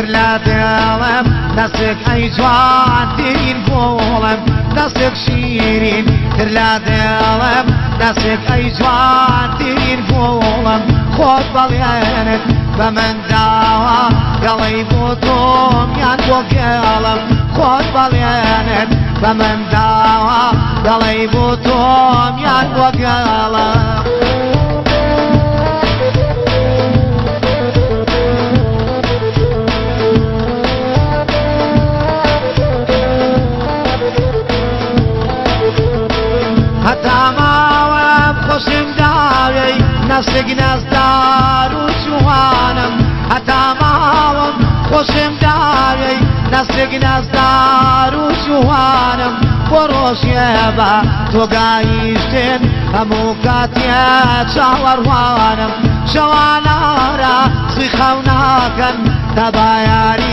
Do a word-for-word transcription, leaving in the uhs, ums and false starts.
ترلا دلم دستك أي جوان ترين بولم دستك شيرين ترلا دلم دستك أي جوان ترين بولم خود بليانك بمن داوا قلي بوتوم يان وقلم خود بليانك بمن داوا قلي بوتوم يان وقلم هتاماوم خوشم داوی نسگ نزدار و جوانم هتاماوم خوشم داوی نسگ نزدار و جوانم بروشیه با تو گایشتن همو کاتیه چاوروانم شوانا را سخوناکن تبایاری